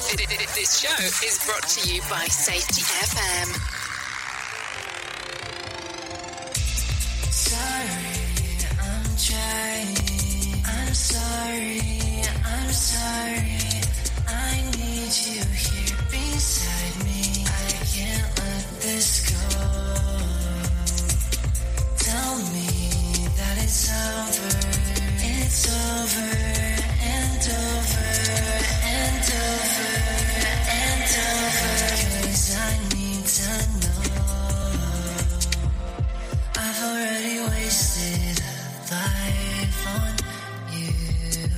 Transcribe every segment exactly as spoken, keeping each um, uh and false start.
This show is brought to you by Safety F M. Sorry, I'm trying. I'm sorry, I'm sorry. I need you here beside me. I can't let this go. Tell me that it's over. It's over and over and over and over. 'Cause I need to know. I've already wasted a life on you.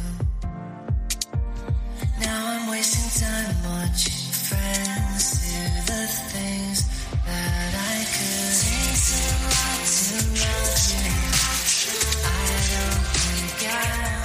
Now I'm wasting time watching friends do the things that I could. Takes a lot to love you. I don't think I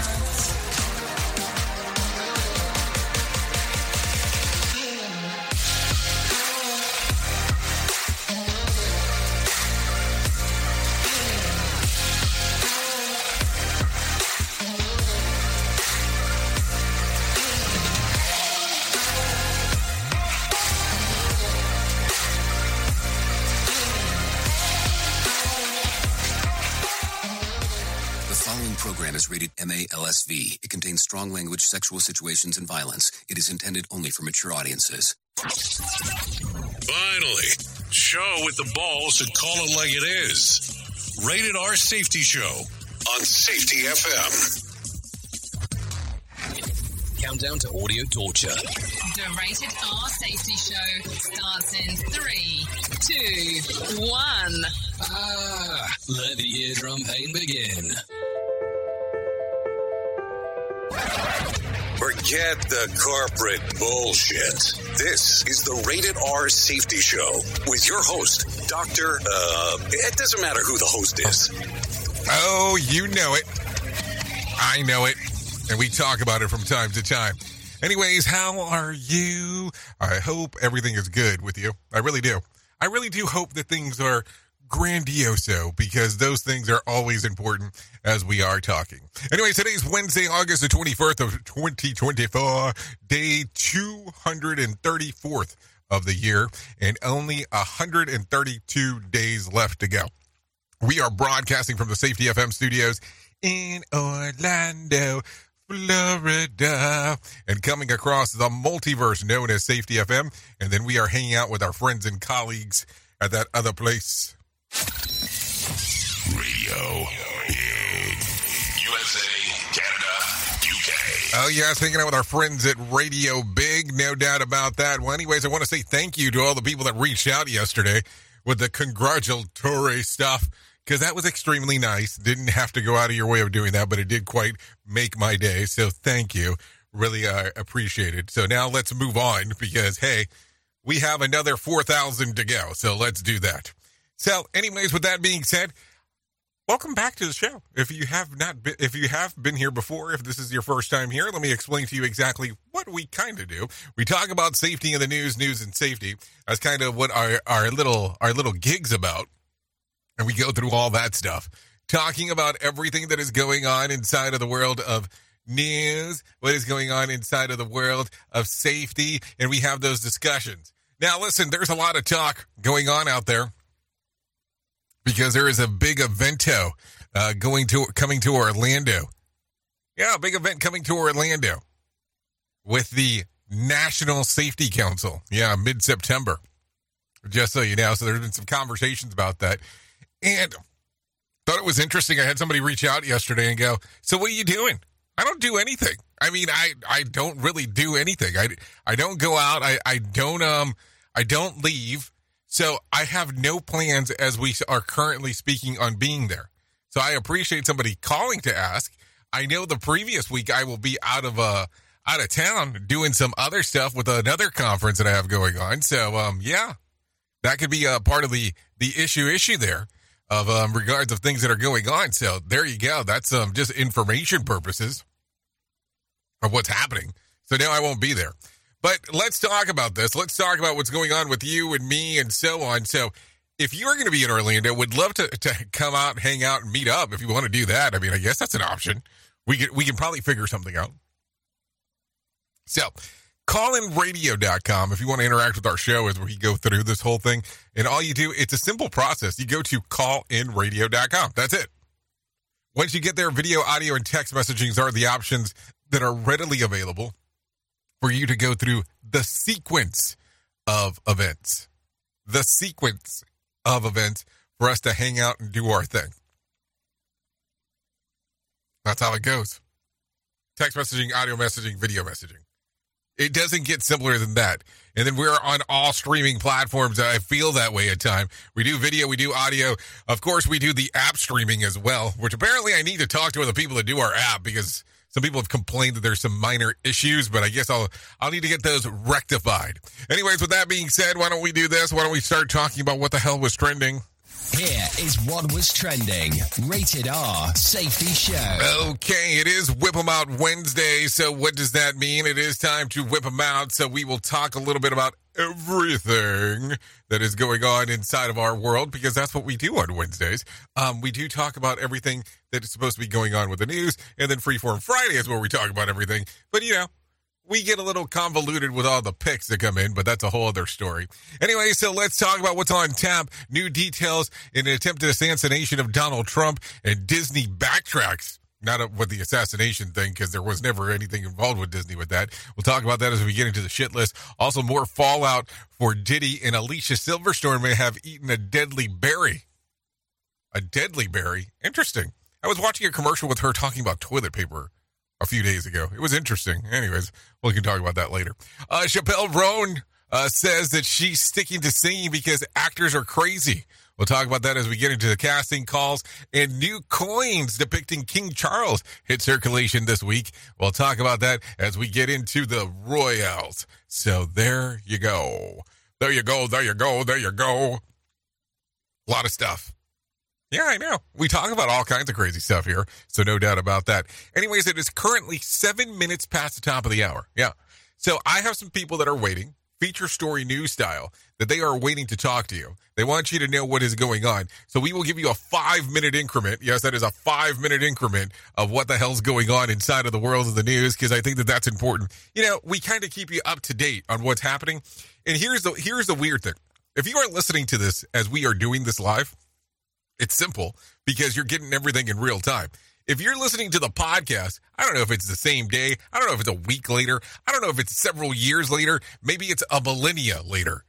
program is rated M A L S V. It contains strong language, sexual situations, and violence. It is intended only for mature audiences. Finally, show with the balls to call it like it is. Rated R Safety Show on Safety F M. Countdown to audio torture. The Rated R Safety Show starts in three, two, one. Ah, let the eardrum pain begin. Forget the corporate bullshit. This is the Rated R Safety Show with your host, Doctor Uh, it doesn't matter who the host is. Oh, you know it. I know it. And we talk about it from time to time. Anyways, how are you? I hope everything is good with you. I really do. I really do hope that things are grandioso, because those things are always important as we are talking. Anyway, today's Wednesday, August the twenty-first of twenty twenty-four, day two hundred thirty-fourth of the year, and only one hundred thirty-two days left to go. We are broadcasting from the Safety F M studios in Orlando, Florida, and coming across the multiverse known as Safety F M, and then we are hanging out with our friends and colleagues at that other place. Radio Big. U S A, Canada, U K. Oh, yes, hanging out with our friends at Radio Big, no doubt about that. Well, anyways, I want to say thank you to all the people that reached out yesterday with the congratulatory stuff, because that was extremely nice. Didn't have to go out of your way of doing that, but it did quite make my day, so thank you. Really uh, appreciate it. So now let's move on, because, hey, we have another four thousand to go, so let's do that. So, anyways, with that being said, welcome back to the show. If you have not been, if you have been here before, if this is your first time here, let me explain to you exactly what we kind of do. We talk about safety in the news, news and safety. That's kind of what our, our little our little gig's about. And we go through all that stuff, talking about everything that is going on inside of the world of news, what is going on inside of the world of safety, and we have those discussions. Now, listen, there's a lot of talk going on out there, because there is a big evento uh, going to coming to Orlando. Yeah, a big event coming to Orlando with the National Safety Council. Yeah, mid-September. Just so you know, so there's been some conversations about that. And thought it was interesting. I had somebody reach out yesterday and go, so what are you doing? I don't do anything. I mean, I, I don't really do anything. I, I don't go out. I, I don't um I don't leave. So I have no plans as we are currently speaking on being there. So I appreciate somebody calling to ask. I know the previous week I will be out of uh out of town doing some other stuff with another conference that I have going on. So um yeah, that could be a part of the the issue issue there of um regards of things that are going on. So there you go. That's um just information purposes of what's happening. So now I won't be there. But let's talk about this. Let's talk about what's going on with you and me and so on. So if you're going to be in Orlando, would love to, to come out, hang out, and meet up if you want to do that. I mean, I guess that's an option. We can, we can probably figure something out. So call in radio dot com if you want to interact with our show as we go through this whole thing. And all you do, it's a simple process. You go to call in radio dot com. That's it. Once you get there, video, audio, and text messaging are the options that are readily available for you to go through the sequence of events. The sequence of events for us to hang out and do our thing. That's how it goes. Text messaging, audio messaging, video messaging. It doesn't get simpler than that. And then we're on all streaming platforms. I feel that way at times. We do video, we do audio. Of course, we do the app streaming as well, which apparently I need to talk to the people that do our app because some people have complained that there's some minor issues, but I guess I'll I'll need to get those rectified. Anyways, with that being said, why don't we do this? Why don't we start talking about what the hell was trending? Here is what was trending. Rated R Safety Show. Okay, it is Whip 'em Out Wednesday, so what does that mean? It is time to whip 'em out, so we will talk a little bit about everything that is going on inside of our world, because that's what we do on Wednesdays. Um, we do talk about everything that is supposed to be going on with the news, and then Freeform Friday is where we talk about everything. But, you know, we get a little convoluted with all the picks that come in, but that's a whole other story. Anyway, so let's talk about what's on tap. New details in an attempted assassination of Donald Trump, and Disney backtracks. Not with the assassination thing, because there was never anything involved with Disney with that. We'll talk about that as we get into the shit list. Also, more fallout for Diddy, and Alicia Silverstone may have eaten a deadly berry. A deadly berry? Interesting. I was watching a commercial with her talking about toilet paper a few days ago. It was interesting. Anyways, we can talk about that later. Uh, Chappelle Roan uh, says that she's sticking to singing because actors are crazy. We'll talk about that as we get into the casting calls, and new coins depicting King Charles hit circulation this week. We'll talk about that as we get into the Royals. So there you go. There you go. There you go. There you go. A lot of stuff. Yeah, I know. We talk about all kinds of crazy stuff here, so no doubt about that. Anyways, it is currently seven minutes past the top of the hour. Yeah. So I have some people that are waiting, feature story news style, that they are waiting to talk to you. They want you to know what is going on. So we will give you a five-minute increment. Yes, that is a five-minute increment of what the hell's going on inside of the world of the news, because I think that that's important. You know, we kind of keep you up to date on what's happening. And here's the here's the weird thing. If you are listening to this as we are doing this live, it's simple because you're getting everything in real time. If you're listening to the podcast, I don't know if it's the same day. I don't know if it's a week later. I don't know if it's several years later. Maybe it's a millennia later.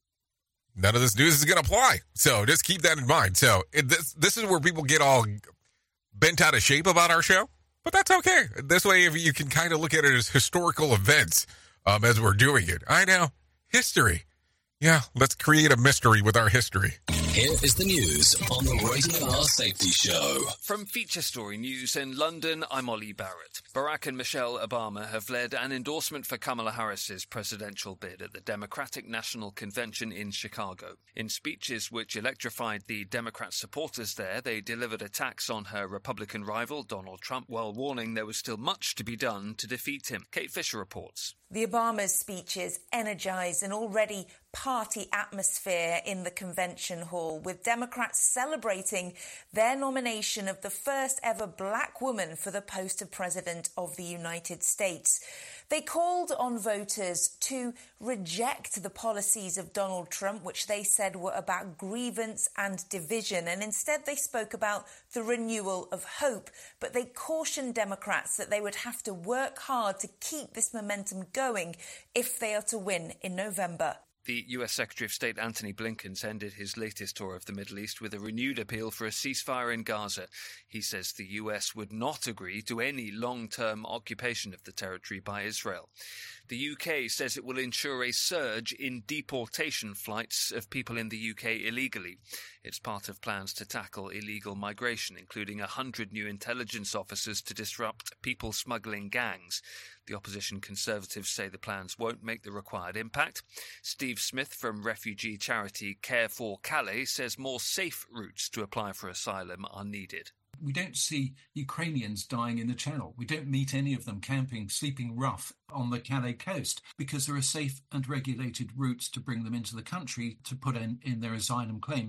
None of this news is going to apply. So just keep that in mind. So it, this this is where people get all bent out of shape about our show. But that's okay. This way, if you can kind of look at it as historical events um, as we're doing it. I know. History. Yeah, let's create a mystery with our history. Here is the news on the Rated R Safety Show. From Feature Story News in London, I'm Ollie Barrett. Barack and Michelle Obama have led an endorsement for Kamala Harris's presidential bid at the Democratic National Convention in Chicago. In speeches which electrified the Democrat supporters there, they delivered attacks on her Republican rival, Donald Trump, while warning there was still much to be done to defeat him. Kate Fisher reports. The Obama's speeches energized an already party atmosphere in the convention hall, with Democrats celebrating their nomination of the first ever black woman for the post of President of the United States. They called on voters to reject the policies of Donald Trump, which they said were about grievance and division, and instead they spoke about the renewal of hope. But they cautioned Democrats that they would have to work hard to keep this momentum going if they are to win in November. The U S Secretary of State Antony Blinken ended his latest tour of the Middle East with a renewed appeal for a ceasefire in Gaza. He says the U S would not agree to any long-term occupation of the territory by Israel. The U K says it will ensure a surge in deportation flights of people in the U K illegally. It's part of plans to tackle illegal migration, including a hundred new intelligence officers to disrupt people smuggling gangs. The opposition Conservatives say the plans won't make the required impact. Steve Smith from refugee charity Care for Calais says more safe routes to apply for asylum are needed. We don't see Ukrainians dying in the Channel. We don't meet any of them camping, sleeping rough on the Calais coast, because there are safe and regulated routes to bring them into the country to put in, in their asylum claims.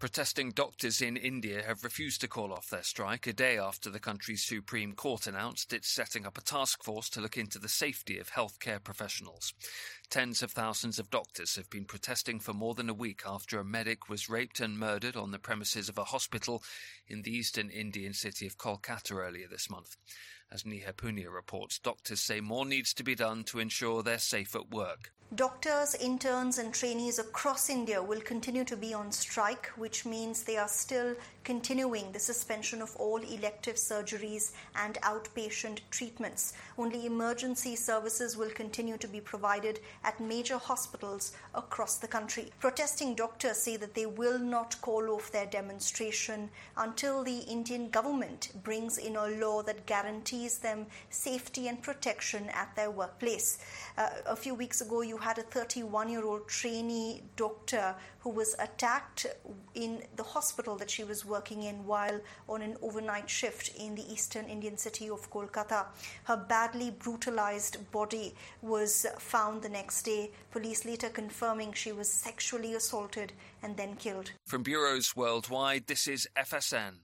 Protesting doctors in India have refused to call off their strike a day after the country's Supreme Court announced it's setting up a task force to look into the safety of healthcare professionals. Tens of thousands of doctors have been protesting for more than a week after a medic was raped and murdered on the premises of a hospital in the eastern Indian city of Kolkata earlier this month. As Neha Punia reports, doctors say more needs to be done to ensure they're safe at work. Doctors, interns and trainees across India will continue to be on strike, which means they are still continuing the suspension of all elective surgeries and outpatient treatments. Only emergency services will continue to be provided at major hospitals across the country. Protesting doctors say that they will not call off their demonstration until the Indian government brings in a law that guarantees them safety and protection at their workplace. Uh, a few weeks ago, you had a thirty-one-year-old trainee doctor who was attacked in the hospital that she was working in while on an overnight shift in the eastern Indian city of Kolkata. Her badly brutalized body was found the next day, police later confirming she was sexually assaulted and then killed. From bureaus worldwide, this is F S N.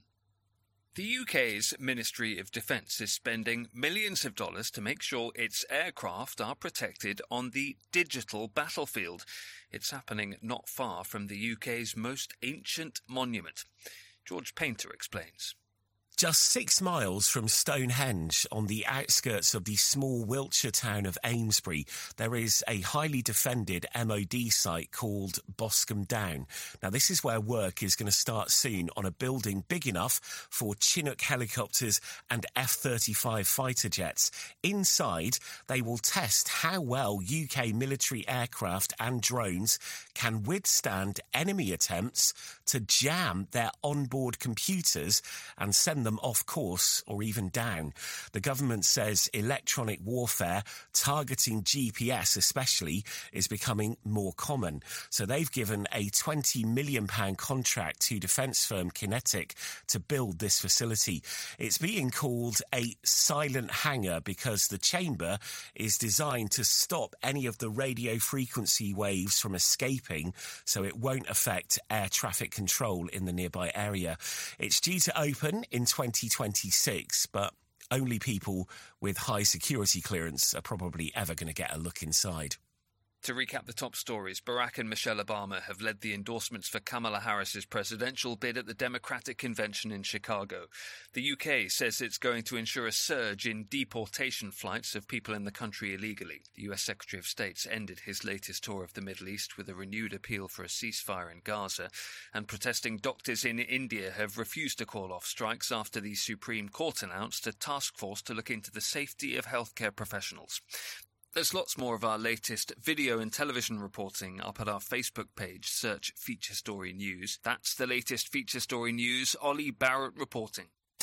The U K's Ministry of Defence is spending millions of dollars to make sure its aircraft are protected on the digital battlefield. It's happening not far from the U K's most ancient monument. George Painter explains. Just six miles from Stonehenge, on the outskirts of the small Wiltshire town of Amesbury, there is a highly defended M O D site called Boscombe Down. Now, this is where work is going to start soon on a building big enough for Chinook helicopters and F thirty-five fighter jets. Inside, they will test how well U K military aircraft and drones can withstand enemy attempts to jam their onboard computers and send them off course or even down. The government says electronic warfare targeting G P S especially is becoming more common. So they've given a twenty million pounds contract to defence firm Kinetic to build this facility. It's being called a silent hangar because the chamber is designed to stop any of the radio frequency waves from escaping, so it won't affect air traffic control in the nearby area. It's due to open in twenty twenty-six, but only people with high security clearance are probably ever going to get a look inside. To recap the top stories, Barack and Michelle Obama have led the endorsements for Kamala Harris's presidential bid at the Democratic Convention in Chicago. The U K says it's going to ensure a surge in deportation flights of people in the country illegally. The U S Secretary of State's ended his latest tour of the Middle East with a renewed appeal for a ceasefire in Gaza, and protesting doctors in India have refused to call off strikes after the Supreme Court announced a task force to look into the safety of healthcare professionals. There's lots more of our latest video and television reporting up at our Facebook page. Search Feature Story News. That's the latest Feature Story News. Ollie Barrett reporting.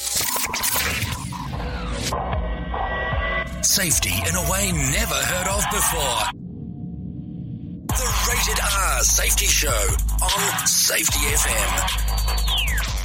Safety in a way never heard of before. The Rated R Safety Show on Safety F M.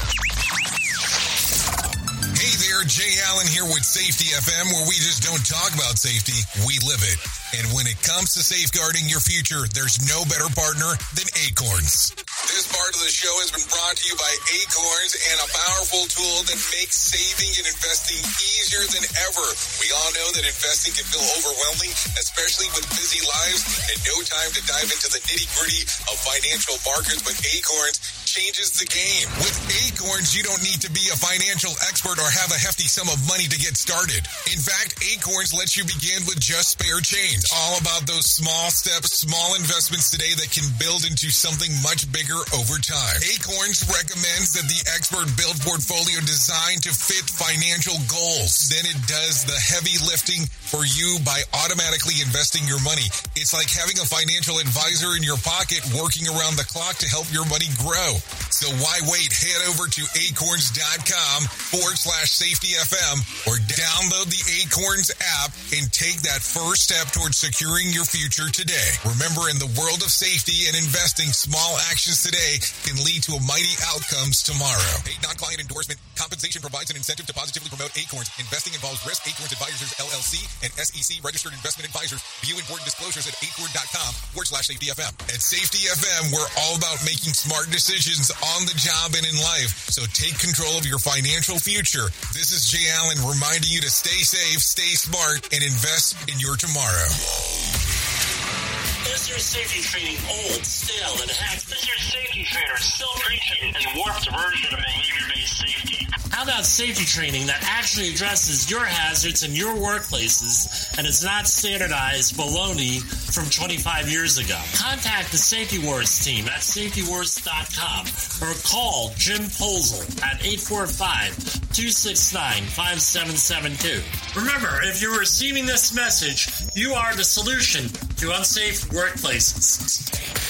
Hey there, Jay Allen here with Safety F M, where we just don't talk about safety, we live it. And when it comes to safeguarding your future, there's no better partner than Acorns. This part of the show has been brought to you by Acorns and a powerful tool that makes saving and investing easier than ever. We all know that investing can feel overwhelming, especially with busy lives and no time to dive into the nitty-gritty of financial markets, but Acorns changes the game. With Acorns, you don't need to be a financial expert or have a hefty sum of money to get started. In fact, Acorns lets you begin with just spare change. All about those small steps, small investments today that can build into something much bigger over time. Acorns recommends that the expert build portfolio designed to fit financial goals. Then it does the heavy lifting for you by automatically investing your money. It's like having a financial advisor in your pocket working around the clock to help your money grow. So why wait? Head over to acorns.com forward slash safety FM or download the Acorns app and take that first step towards securing your future today. Remember, in the world of safety and investing, small actions today can lead to a mighty outcomes tomorrow. Paid non-client endorsement. Compensation provides an incentive to positively promote Acorns. Investing involves risk. Acorns Advisors, L L C, and S E C registered investment advisors. View important disclosures at acorn.com forward slash safety FM. At Safety F M, we're all about making smart decisions on the job and in life. So take control of your financial future. This is Jay Allen reminding you to stay safe, stay smart, and invest in your tomorrow. Is your safety training old, stale, and hacked? Is your safety trainer still preaching a warped version of behavior-based safety? How about safety training that actually addresses your hazards in your workplaces and is not standardized baloney from twenty-five years ago? Contact the Safety Wars team at safety wars dot com or call Jim Posel at eight four five, two six nine, five seven seven two. Remember, if you're receiving this message, you are the solution to unsafe workplaces.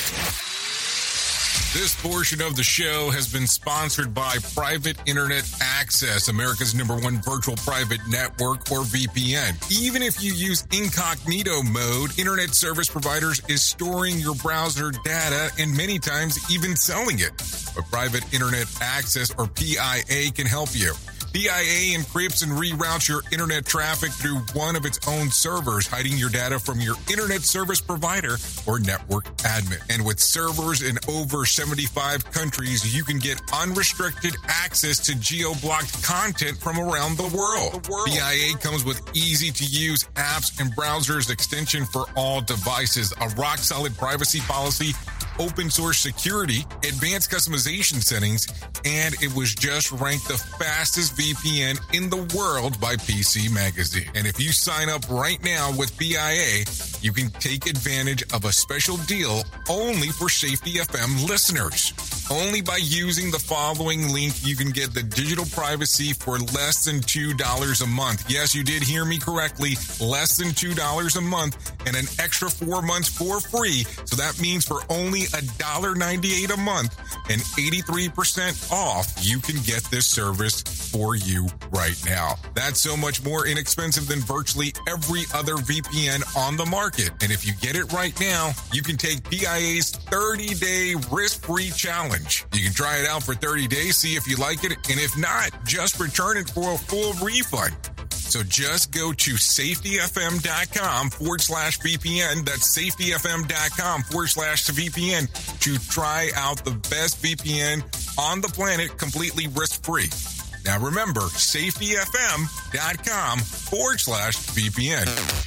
This portion of the show has been sponsored by Private Internet Access, America's number one virtual private network, or V P N. Even if you use incognito mode, internet service providers is storing your browser data and many times even selling it. But Private Internet Access, or P I A, can help you. P I A encrypts and reroutes your internet traffic through one of its own servers, hiding your data from your internet service provider or network admin. And with servers in over seventy-five countries, you can get unrestricted access to geo-blocked content from around the world. The world. P I A comes with easy-to-use apps and browsers extension for all devices, a rock-solid privacy policy, open source security, advanced customization settings, and it was just ranked the fastest V P N in the world by P C Magazine. And if you sign up right now with P I A, you can take advantage of a special deal only for Safety F M listeners. Only by using the following link, you can get the digital privacy for less than two dollars a month. Yes, you did hear me correctly. Less than two dollars a month and an extra four months for free. So that means for only one dollar ninety-eight a month and eighty-three percent off, you can get this service for you right now. That's so much more inexpensive than virtually every other V P N on the market. And if you get it right now, you can take P I A's thirty-day risk-free challenge. You can try it out for thirty days, see if you like it, and if not, just return it for a full refund. So just go to safetyfm.com forward slash VPN. That's safetyfm.com forward slash VPN to try out the best V P N on the planet completely risk-free. Now remember, safetyfm.com forward slash VPN.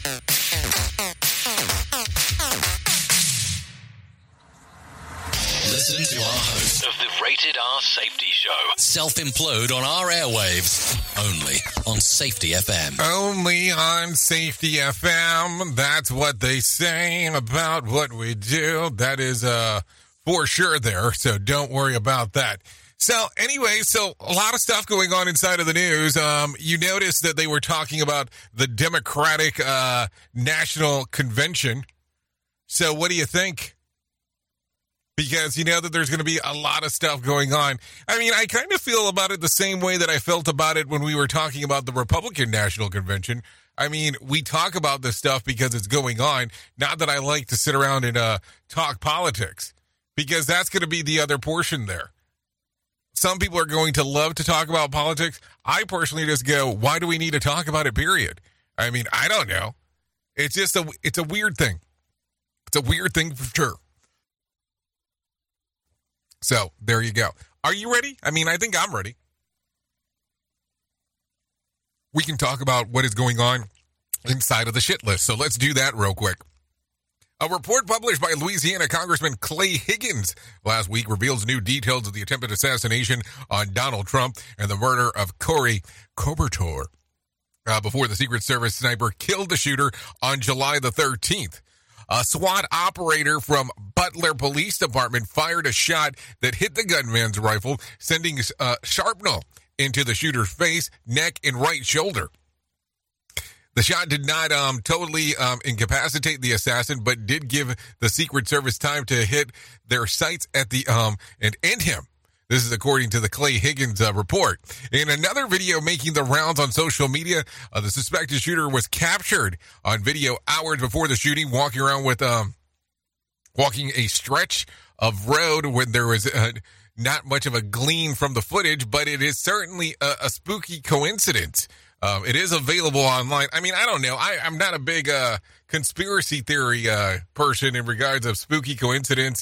Listen to our host of the Rated R Safety Show. Self-implode on our airwaves. Only on Safety F M. Only on Safety F M. That's what they say about what we do. That is uh, for sure there, so don't worry about that. So anyway, so a lot of stuff going on inside of the news. Um, you noticed that they were talking about the Democratic uh, National Convention. So what do you think? Because you know that there's going to be a lot of stuff going on. I mean, I kind of feel about it the same way that I felt about it when we were talking about the Republican National Convention. I mean, we talk about this stuff because it's going on. Not that I like to sit around and uh, talk politics, because that's going to be the other portion there. Some people are going to love to talk about politics. I personally just go, why do we need to talk about it, period? I mean, I don't know. It's just a, it's a weird thing. It's a weird thing for sure. So, there you go. Are you ready? I mean, I think I'm ready. We can talk about what is going on inside of the shit list. So, let's do that real quick. A report published by Louisiana Congressman Clay Higgins last week reveals new details of the attempted assassination on Donald Trump and the murder of Cory Coubertor uh, before the Secret Service sniper killed the shooter on July the thirteenth. A SWAT operator from Butler Police Department fired a shot that hit the gunman's rifle, sending uh, shrapnel into the shooter's face, neck, and right shoulder. The shot did not um, totally um, incapacitate the assassin, but did give the Secret Service time to hit their sights at the um and end him. This is according to the Clay Higgins uh, report. In another video making the rounds on social media, uh, the suspected shooter was captured on video hours before the shooting, walking around with um, walking a stretch of road when there was uh, not much of a gleam from the footage, but it is certainly a, a spooky coincidence. Um, it is available online. I mean, I don't know. I, I'm not a big uh, conspiracy theory uh, person in regards of spooky coincidence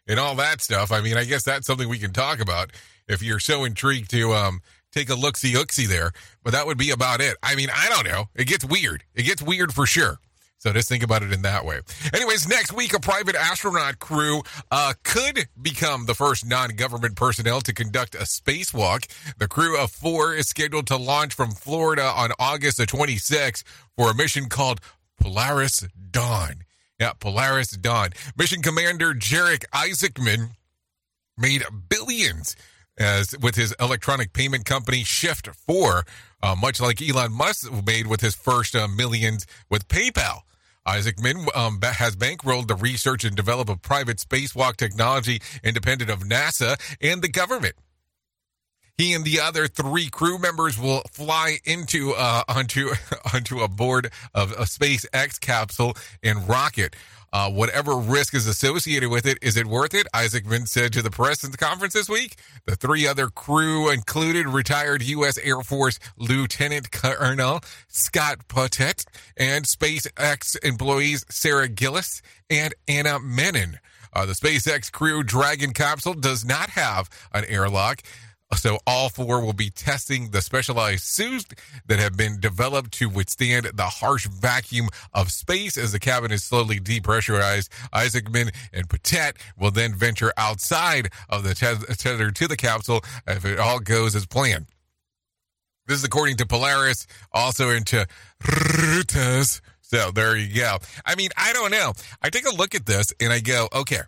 and all that stuff. I mean, I guess that's something we can talk about if you're so intrigued to um, take a look-see-ooksy there. But that would be about it. I mean, I don't know. It gets weird. It gets weird for sure. So just think about it in that way. Anyways, next week, a private astronaut crew uh, could become the first non-government personnel to conduct a spacewalk. The crew of four is scheduled to launch from Florida on August the twenty-sixth for a mission called Polaris Dawn. Yeah, Polaris Dawn. Mission Commander Jarek Isaacman made billions as with his electronic payment company Shift four, uh, much like Elon Musk made with his first uh, millions with PayPal. Isaacman um, has bankrolled the research and develop of private spacewalk technology independent of NASA and the government. He and the other three crew members will fly into uh, onto onto a board of a SpaceX capsule and rocket. Uh, whatever risk is associated with it, is it worth it? Isaacman said to the press in the conference this week. The three other crew included retired U S Air Force Lieutenant Colonel Scott Potet and SpaceX employees Sarah Gillis and Anna Menon. Uh, the SpaceX Crew Dragon capsule does not have an airlock. So all four will be testing the specialized suits that have been developed to withstand the harsh vacuum of space as the cabin is slowly depressurized. Isaacman and Patet will then venture outside of the te- tether to the capsule if it all goes as planned. This is according to Polaris, also into Reuters. So there you go. I mean, I don't know. I take a look at this and I go, okay,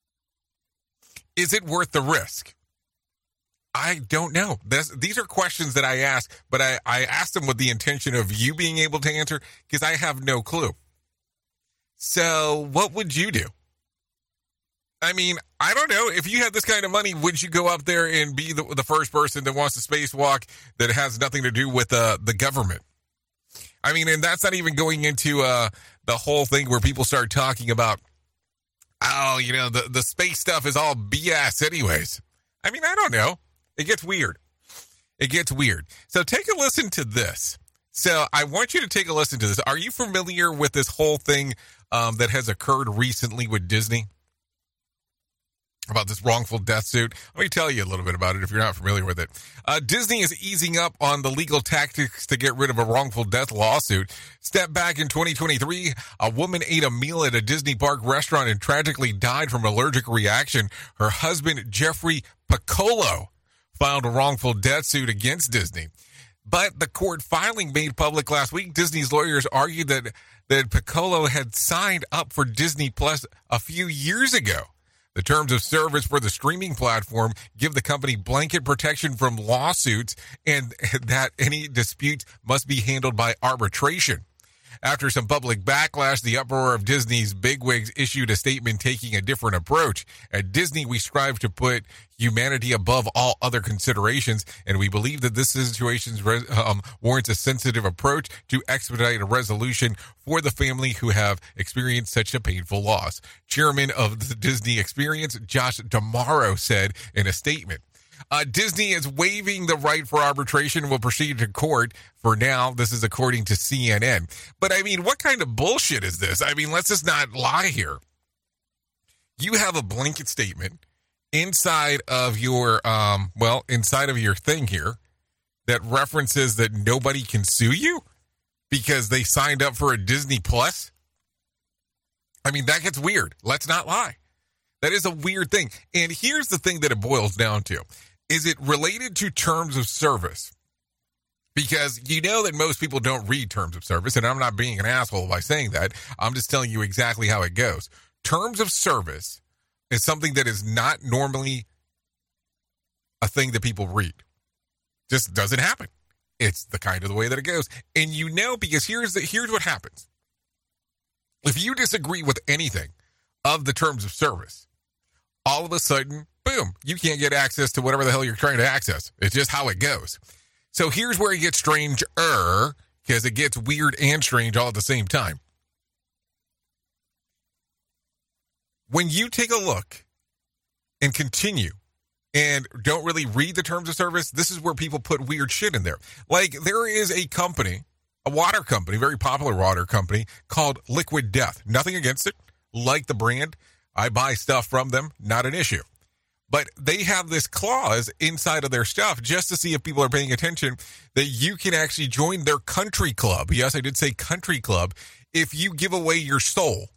is it worth the risk? I don't know. This, these are questions that I ask, but I, I asked them with the intention of you being able to answer because I have no clue. So what would you do? I mean, I don't know. If you had this kind of money, would you go up there and be the, the first person that wants to spacewalk that has nothing to do with uh, the government? I mean, and that's not even going into uh, the whole thing where people start talking about, oh, you know, the, the space stuff is all B S anyways. I mean, I don't know. It gets weird. It gets weird. So take a listen to this. So I want you to take a listen to this. Are you familiar with this whole thing um, that has occurred recently with Disney? About this wrongful death suit? Let me tell you a little bit about it if you're not familiar with it. Uh, Disney is easing up on the legal tactics to get rid of a wrongful death lawsuit. Step back in twenty twenty-three, a woman ate a meal at a Disney park restaurant and tragically died from allergic reaction. Her husband, Jeffrey Piccolo, filed a wrongful death suit against Disney. But the court filing made public last week, Disney's lawyers argued that, that Piccolo had signed up for Disney Plus a few years ago. The terms of service for the streaming platform give the company blanket protection from lawsuits and that any disputes must be handled by arbitration. After some public backlash, the uproar of Disney's bigwigs issued a statement taking a different approach. At Disney, we strive to put humanity above all other considerations, and we believe that this situation um, warrants a sensitive approach to expedite a resolution for the family who have experienced such a painful loss. Chairman of the Disney Experience, Josh D'Amaro, said in a statement. Uh, Disney is waiving the right for arbitration and will proceed to court. For now, this is according to C N N. But, I mean, what kind of bullshit is this? I mean, let's just not lie here. You have a blanket statement inside of your, um, well, inside of your thing here that references that nobody can sue you because they signed up for a Disney Plus. I mean, that gets weird. Let's not lie. That is a weird thing. And here's the thing that it boils down to. Is it related to terms of service? Because you know that most people don't read terms of service, and I'm not being an asshole by saying that. I'm just telling you exactly how it goes. Terms of service is something that is not normally a thing that people read. Just doesn't happen. It's the kind of the way that it goes. And you know, because here's the, here's what happens. If you disagree with anything of the terms of service, all of a sudden, boom, you can't get access to whatever the hell you're trying to access. It's just how it goes. So here's where it gets stranger, because it gets weird and strange all at the same time. When you take a look and continue and don't really read the terms of service, this is where people put weird shit in there. Like, there is a company, a water company, very popular water company, called Liquid Death. Nothing against it. Like the brand. I buy stuff from them, not an issue. But they have this clause inside of their stuff just to see if people are paying attention that you can actually join their country club. Yes, I did say country club. If you give away your soul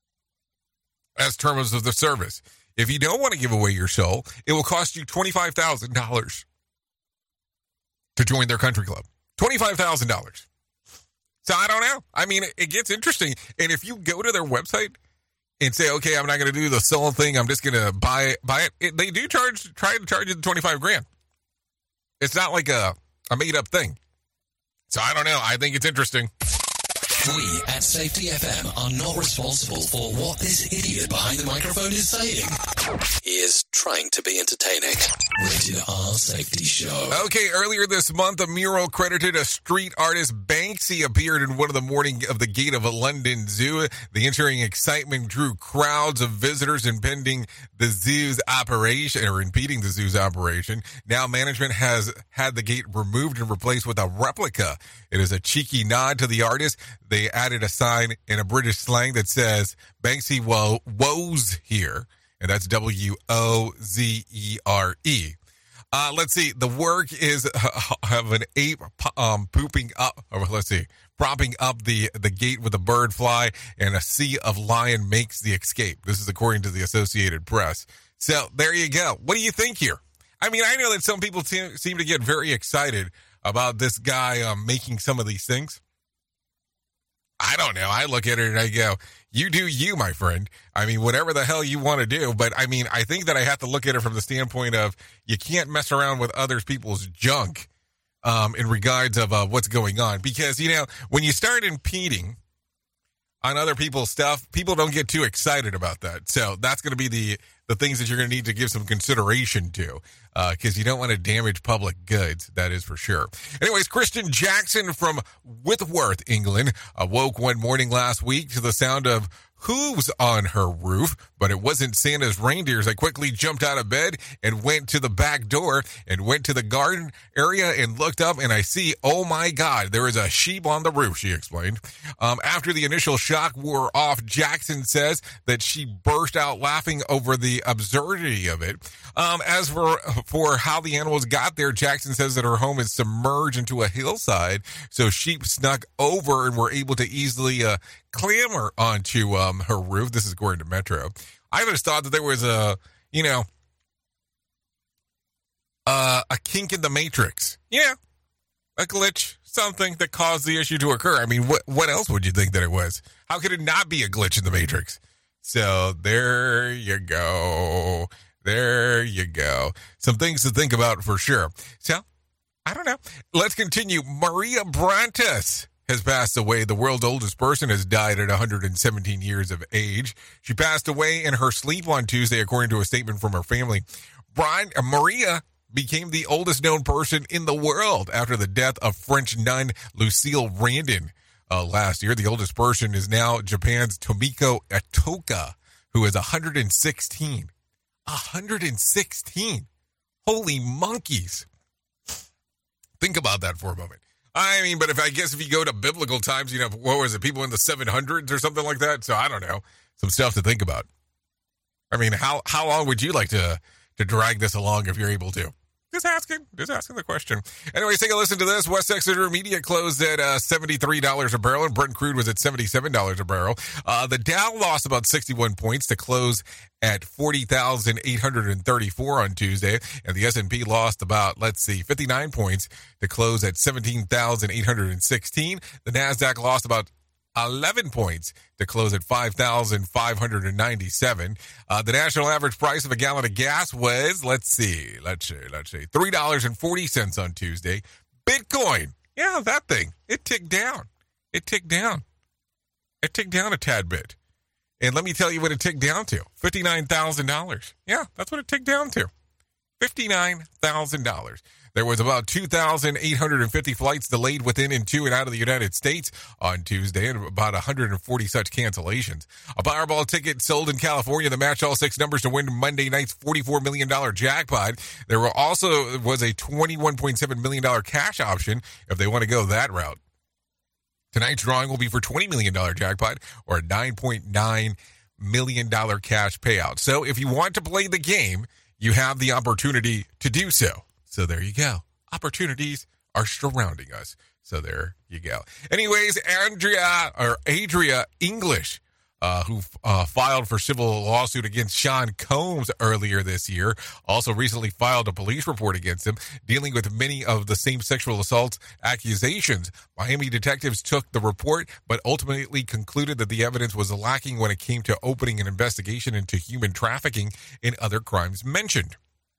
as terms of the service. If you don't want to give away your soul, it will cost you twenty-five thousand dollars to join their country club. twenty-five thousand dollars. So I don't know. I mean, it gets interesting. And if you go to their website and say, okay, I'm not going to do the soul thing, I'm just going to buy it, buy it, it, they do charge, try to charge you the twenty-five grand. It's not like a, a made up thing. So I don't know. I think it's interesting. We at Safety F M are not responsible for what this idiot behind the microphone is saying. He is trying to be entertaining. Rated R Safety Show. Okay, earlier this month, a mural credited a street artist Banksy appeared in one of the morning of the gate of a London zoo. The ensuing excitement drew crowds of visitors impending the zoo's operation, or impeding the zoo's operation. Now management has had the gate removed and replaced with a replica. It is a cheeky nod to the artist. They added a sign in a British slang that says, Banksy wo- woes here. And that's W O Z E R E. Uh, let's see. The work is uh, of an ape um, pooping up, or let's see, propping up the, the gate with a bird fly, and a sea of lion makes the escape. This is according to the Associated Press. So there you go. What do you think here? I mean, I know that some people te- seem to get very excited about this guy um, making some of these things. I don't know. I look at it and I go, you do you, my friend. I mean, whatever the hell you want to do. But I mean, I think that I have to look at it from the standpoint of you can't mess around with other people's junk um, in regards of uh, what's going on. Because, you know, when you start impeding on other people's stuff, people don't get too excited about that. So that's going to be the, the things that you're going to need to give some consideration to, because uh, you don't want to damage public goods. That is for sure. Anyways, Kristen Jackson from Whitworth, England, awoke one morning last week to the sound of hooves on her roof, but it wasn't Santa's reindeers. I quickly jumped out of bed and went to the back door and went to the garden area and looked up, and I see, oh my God, there is a sheep on the roof, she explained. Um, after the initial shock wore off, Jackson says that she burst out laughing over the absurdity of it. Um, as for, for how the animals got there, Jackson says that her home is submerged into a hillside, so sheep snuck over and were able to easily uh, clamber onto um, her roof. This is according to Metro. I just thought that there was a, you know, uh, a kink in the matrix. Yeah, a glitch, something that caused the issue to occur. I mean, what what else would you think that it was? How could it not be a glitch in the matrix? So there you go. There you go. Some things to think about for sure. So, I don't know. Let's continue. Maria Brantes has passed away. The world's oldest person has died at one hundred seventeen years of age. She passed away in her sleep on Tuesday, according to a statement from her family. Brian, uh, Maria became the oldest known person in the world after the death of French nun Lucille Randon uh, last year. The oldest person is now Japan's Tomiko Atoka, who is one hundred sixteen. one hundred sixteen. Holy monkeys. Think about that for a moment. I mean, but if I guess if you go to biblical times, you know, what was it, people in the seven hundreds or something like that? So I don't know. Some stuff to think about. I mean, how how long would you like to, to drag this along if you're able to? Just asking. Just asking the question. Anyways, take a listen to this. West Texas Intermediate closed at uh, seventy-three dollars a barrel, and Brent crude was at seventy-seven dollars a barrel. Uh, the Dow lost about sixty-one points to close at forty thousand eight hundred thirty-four on Tuesday, and the S and P lost about, let's see, fifty-nine points to close at seventeen thousand eight hundred sixteen. The NASDAQ lost about eleven points to close at five thousand five hundred ninety-seven. Uh, the national average price of a gallon of gas was, let's see, let's see, let's see, three dollars and forty cents on Tuesday. Bitcoin, yeah, that thing, it ticked down. It ticked down. It ticked down a tad bit. And let me tell you what it ticked down to. fifty-nine thousand dollars. Yeah, that's what it ticked down to. fifty-nine thousand dollars. There was about two thousand eight hundred fifty flights delayed within and to and out of the United States on Tuesday, and about one hundred forty such cancellations. A Powerball ticket sold in California that matched all six numbers to win Monday night's forty-four million dollars jackpot. There were also was a twenty-one point seven million dollars cash option if they want to go that route. Tonight's drawing will be for twenty million dollars jackpot, or nine point nine million dollars cash payout. So if you want to play the game, you have the opportunity to do so. So there you go. Opportunities are surrounding us. So there you go. Anyways, Andrea or Adria English, uh, who uh, filed for civil lawsuit against Sean Combs earlier this year, also recently filed a police report against him, dealing with many of the same sexual assault accusations. Miami detectives took the report, but ultimately concluded that the evidence was lacking when it came to opening an investigation into human trafficking and other crimes mentioned.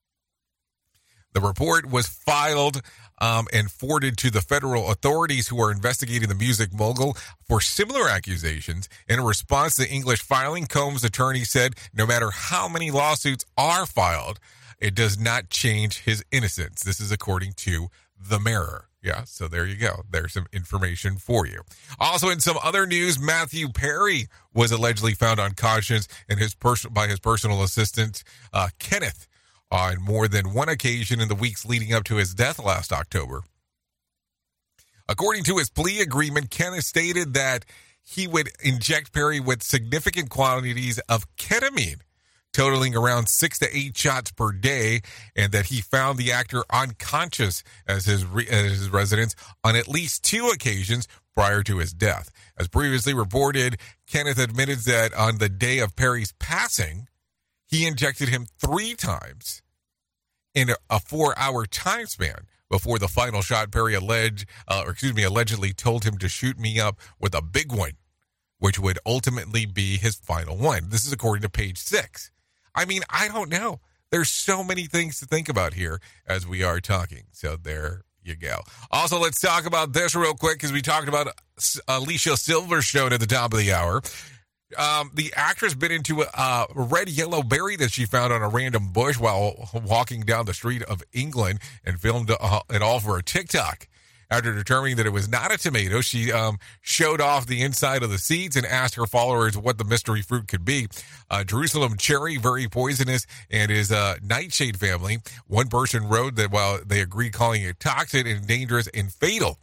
The report was filed um, and forwarded to the federal authorities who are investigating the music mogul for similar accusations. In response to English filing, Combs' attorney said no matter how many lawsuits are filed, it does not change his innocence. This is according to The Mirror. Yeah, so there you go. There's some information for you. Also, in some other news, Matthew Perry was allegedly found unconscious in his pers- by his personal assistant, uh, Kenneth, on more than one occasion in the weeks leading up to his death last October. According to his plea agreement, Kenneth stated that he would inject Perry with significant quantities of ketamine, totaling around six to eight shots per day, and that he found the actor unconscious as his, re- at his residence on at least two occasions prior to his death. As previously reported, Kenneth admitted that on the day of Perry's passing, he injected him three times in a four-hour time span before the final shot. Perry alleged, uh, or excuse me, allegedly told him to shoot me up with a big one, which would ultimately be his final one. This is according to Page Six. I mean, I don't know. There's so many things to think about here as we are talking. So there you go. Also, let's talk about this real quick because we talked about Alicia Silverstone at the top of the hour. Um, the actress bit into a red yellow berry that she found on a random bush while walking down the street of England and filmed uh, it all for a TikTok. After determining that it was not a tomato, she um, showed off the inside of the seeds and asked her followers what the mystery fruit could be. Uh, Jerusalem cherry, very poisonous, and is a nightshade family. One person wrote that while they agreed calling it toxic and dangerous and fatal.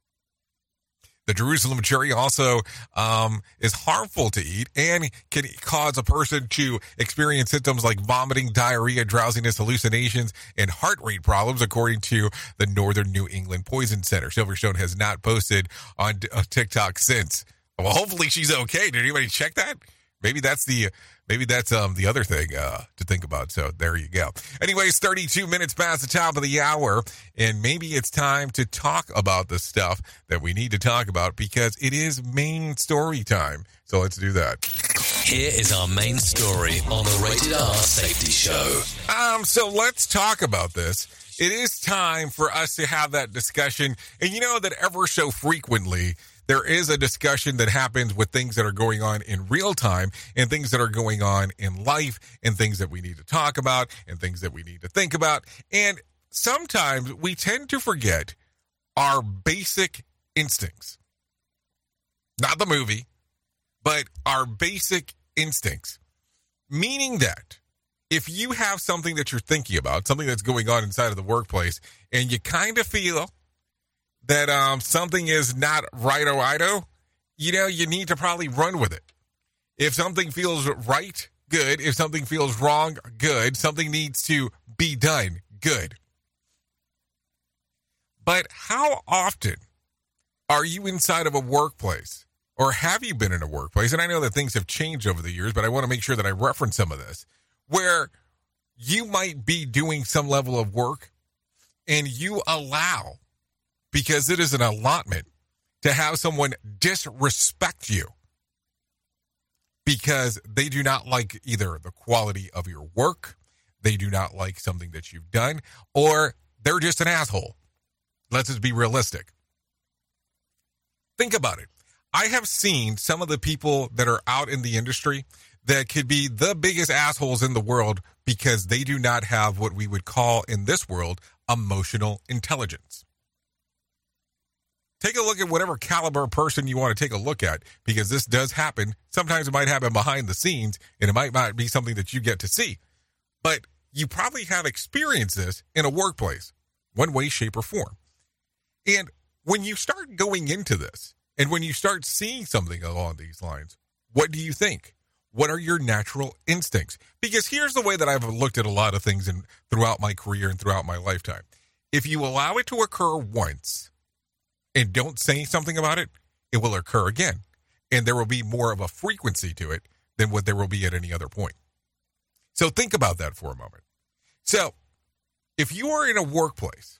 The Jerusalem cherry also um, is harmful to eat and can cause a person to experience symptoms like vomiting, diarrhea, drowsiness, hallucinations, and heart rate problems, according to the Northern New England Poison Center. Silverstone has not posted on uh, TikTok since. Well, hopefully she's okay. Did anybody check that? Maybe that's the maybe that's um the other thing uh, to think about. So there you go. Anyways, thirty-two minutes past the top of the hour, and maybe it's time to talk about the stuff that we need to talk about because it is main story time. So let's do that. Here is our main story on the Rated R Safety Show. Um, so let's talk about this. It is time for us to have that discussion, and you know that ever so frequently, there is a discussion that happens with things that are going on in real time and things that are going on in life and things that we need to talk about and things that we need to think about. And sometimes we tend to forget our basic instincts. Not the movie, but our basic instincts. Meaning that if you have something that you're thinking about, something that's going on inside of the workplace, and you kind of feel that um, something is not right or righto, you know, you need to probably run with it. If something feels right, good. If something feels wrong, good. Something needs to be done, good. But how often are you inside of a workplace, or have you been in a workplace? And I know that things have changed over the years, but I want to make sure that I reference some of this, where you might be doing some level of work and you allow, because it is an allotment, to have someone disrespect you because they do not like either the quality of your work, they do not like something that you've done, or they're just an asshole. Let's just be realistic. Think about it. I have seen some of the people that are out in the industry that could be the biggest assholes in the world because they do not have what we would call in this world emotional intelligence. Take a look at whatever caliber person you want to take a look at, because this does happen. Sometimes it might happen behind the scenes, and it might not be something that you get to see. But you probably have experienced this in a workplace, one way, shape, or form. And when you start going into this, and when you start seeing something along these lines, what do you think? What are your natural instincts? Because here's the way that I've looked at a lot of things in, throughout my career and throughout my lifetime. If you allow it to occur once and don't say something about it, it will occur again. And there will be more of a frequency to it than what there will be at any other point. So think about that for a moment. So if you are in a workplace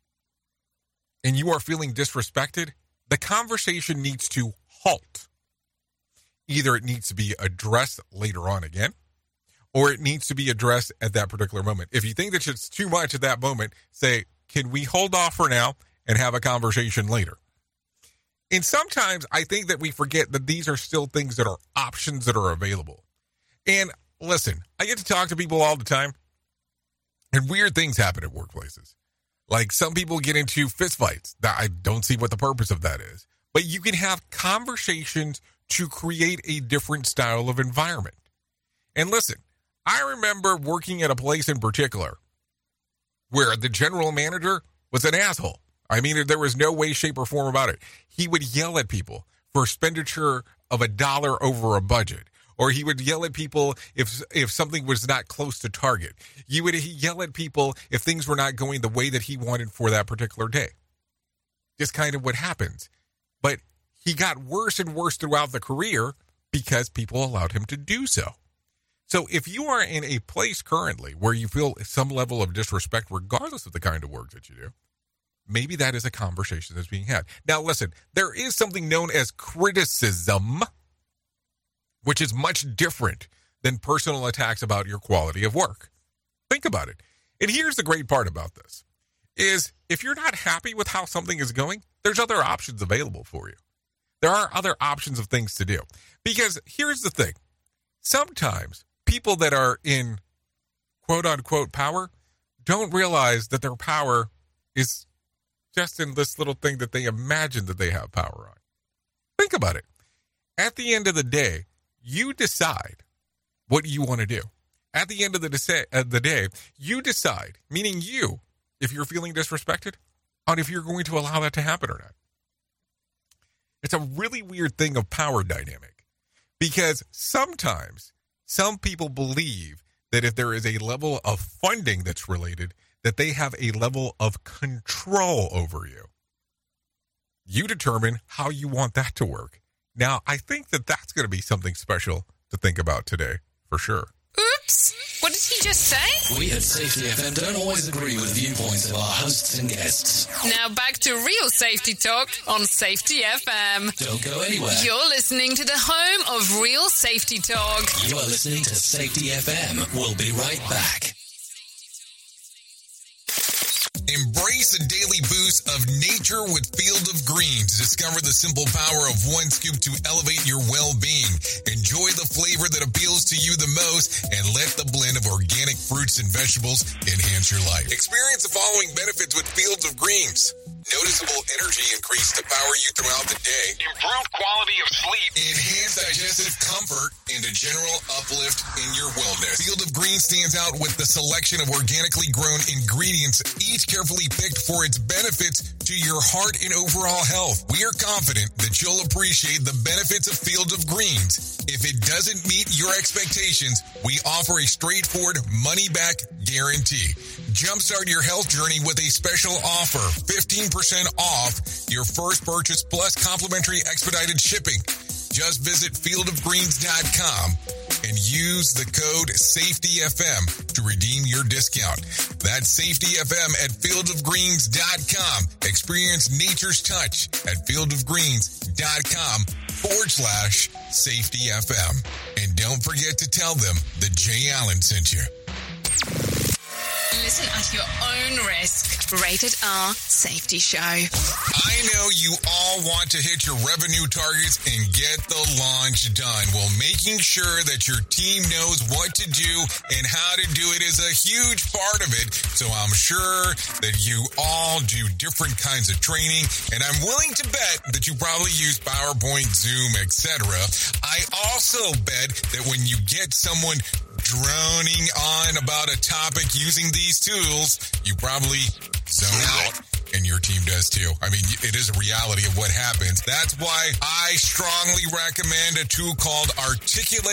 and you are feeling disrespected, the conversation needs to halt. Either it needs to be addressed later on again, or it needs to be addressed at that particular moment. If you think that it's too much at that moment, say, can we hold off for now and have a conversation later? And sometimes I think that we forget that these are still things that are options that are available. And listen, I get to talk to people all the time, and weird things happen at workplaces. Like some people get into fistfights. I don't see what the purpose of that is. But you can have conversations to create a different style of environment. And listen, I remember working at a place in particular where the general manager was an asshole. I mean, there was no way, shape, or form about it. He would yell at people for expenditure of a dollar over a budget. Or he would yell at people if if something was not close to target. You would yell at people if things were not going the way that he wanted for that particular day. Just kind of what happens. But he got worse and worse throughout the career because people allowed him to do so. So if you are in a place currently where you feel some level of disrespect, regardless of the kind of work that you do, maybe that is a conversation that's being had. Now, listen, there is something known as criticism, which is much different than personal attacks about your quality of work. Think about it. And here's the great part about this, is if you're not happy with how something is going, there's other options available for you. There are other options of things to do. Because here's the thing. Sometimes people that are in quote-unquote power don't realize that their power is just in this little thing that they imagine that they have power on. Think about it. At the end of the day, you decide what you want to do. At the end of the, de- uh, the day, you decide, meaning you, if you're feeling disrespected, on if you're going to allow that to happen or not. It's a really weird thing of power dynamic because sometimes some people believe that if there is a level of funding that's related, that they have a level of control over you. You determine how you want that to work. Now, I think that that's going to be something special to think about today, for sure. Oops! What did he just say? We at Safety F M don't always agree with viewpoints of our hosts and guests. Now back to real safety talk on Safety F M. Don't go anywhere. You're listening to the home of real safety talk. You are listening to Safety F M. We'll be right back. Embrace a daily boost of nature with Field of Greens. Discover the simple power of one scoop to elevate your well-being. Enjoy the flavor that appeals to you the most and let the blend of organic fruits and vegetables enhance your life. Experience the following benefits with Fields of Greens. Noticeable energy increase to power you throughout the day. Improved quality of sleep. Enhanced digestive comfort and a general uplift in your wellness. Field of Greens stands out with the selection of organically grown ingredients, each carefully picked for its benefits to your heart and overall health. We are confident that you'll appreciate the benefits of Field of Greens. If it doesn't meet your expectations, we offer a straightforward money-back guarantee. Jumpstart your health journey with a special offer. fifteen percent off your first purchase plus complimentary expedited shipping. Just visit field of greens dot com and use the code SAFETYFM to redeem your discount. That's SAFETYFM at field of greens dot com. Experience nature's touch at field of greens dot com forward slash SAFETYFM. And don't forget to tell them that Jay Allen sent you. Listen at your own risk. Rated R Safety Show. I know you all want to hit your revenue targets and get the launch done. Well, making sure that your team knows what to do and how to do it is a huge part of it. So I'm sure that you all do different kinds of training, and I'm willing to bet that you probably use PowerPoint, Zoom, et cetera. I also bet that when you get someone droning on about a topic using these tools, you probably zone out, and your team does too. I mean, it is a reality of what happens. That's why I strongly recommend a tool called Articulate